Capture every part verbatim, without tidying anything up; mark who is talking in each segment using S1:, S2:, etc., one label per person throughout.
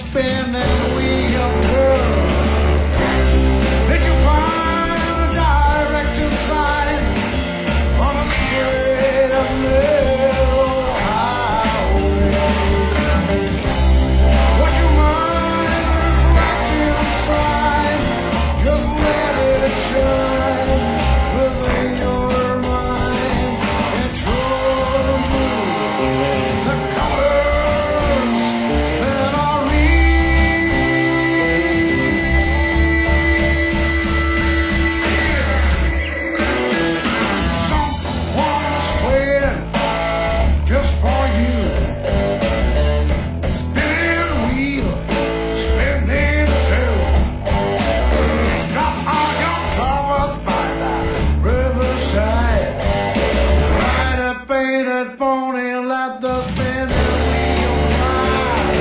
S1: spinning wheel turn. Did you find a direction sign on a straight and narrow highway? Would you mind a reflective sign? Just let it shine within your mind and show you the colors that are real. Someone's waiting just for you. Spinning wheel, spinning too. Drop all your troubles by the riverside. Ride a painted pony, let the spinning wheel fly.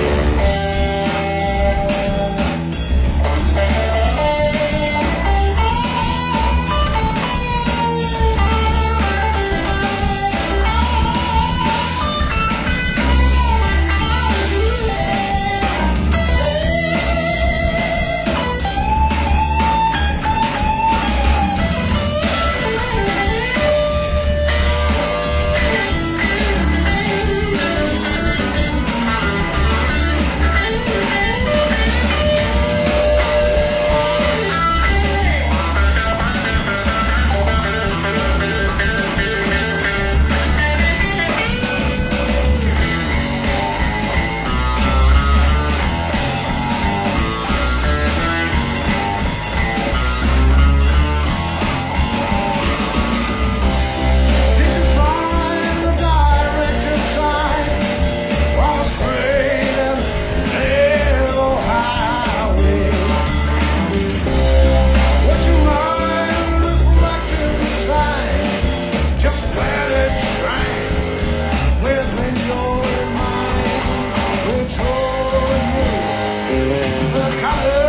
S1: Did you find the direction sign on a straight and narrow highway? Would you mind a reflective sign? Just let it shine within your mind. We'll show you the colors